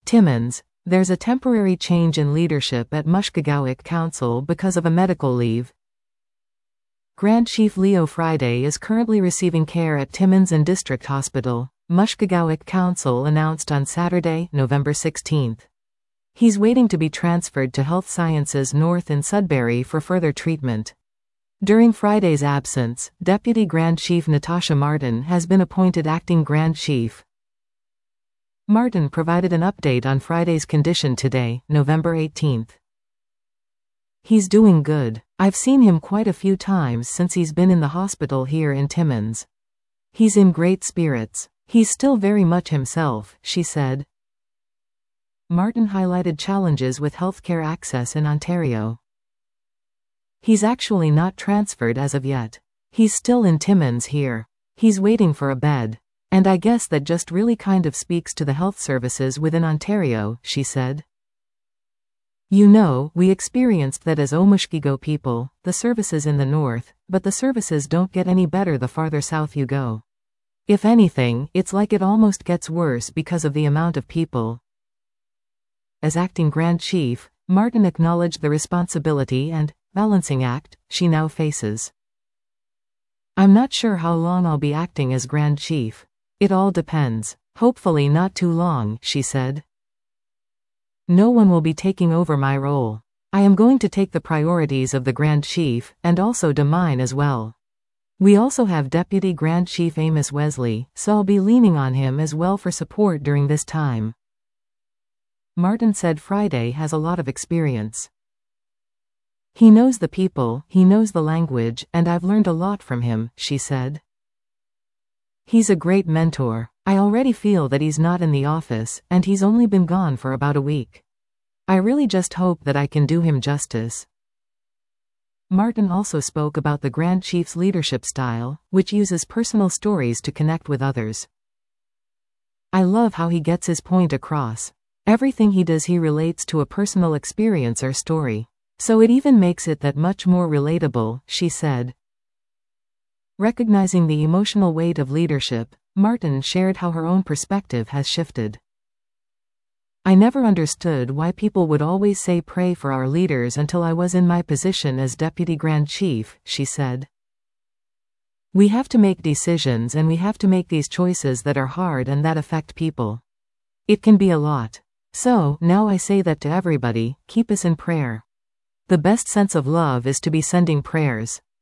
Timmins, there's a temporary change in leadership at Mushkegowuk Council because of a medical leave. Grand Chief Leo Friday is currently receiving care at Timmins and District Hospital, Mushkegowuk Council announced on Saturday, November 16. He's waiting to be transferred to Health Sciences North in Sudbury for further treatment. During Friday's absence, Deputy Grand Chief Natasha Martin has been appointed acting Grand Chief. Martin provided an update on Friday's condition today, November 18. He's doing good. I've seen him quite a few times since he's been in the hospital here in Timmins. He's in great spirits. He's still very much himself, she said. Martin highlighted challenges with healthcare access in Ontario. He's actually not transferred as of yet. He's still in Timmins here. He's waiting for a bed. And I guess that just really kind of speaks to the health services within Ontario, she said. You know, we experienced that as Omushkigo people, the services in the north, but the services don't get any better the farther south you go. If anything, it's like it almost gets worse because of the amount of people. As acting Grand Chief, Martin acknowledged the responsibility and balancing act she now faces. I'm not sure how long I'll be acting as Grand Chief. It all depends. Hopefully not too long, she said. No one will be taking over my role. I am going to take the priorities of the Grand Chief, and also to mine as well. We also have Deputy Grand Chief Amos Wesley, so I'll be leaning on him as well for support during this time. Martin said Friday has a lot of experience. He knows the people, he knows the language, and I've learned a lot from him, she said. He's a great mentor. I already feel that he's not in the office, and he's only been gone for about a week. I really just hope that I can do him justice. Martin also spoke about the Grand Chief's leadership style, which uses personal stories to connect with others. I love how he gets his point across. Everything he does he relates to a personal experience or story. So it even makes it that much more relatable, she said. Recognizing the emotional weight of leadership, Martin shared how her own perspective has shifted. I never understood why people would always say pray for our leaders until I was in my position as Deputy Grand Chief, she said. We have to make decisions and we have to make these choices that are hard and that affect people. It can be a lot. So, now I say that to everybody, keep us in prayer. The best sense of love is to be sending prayers.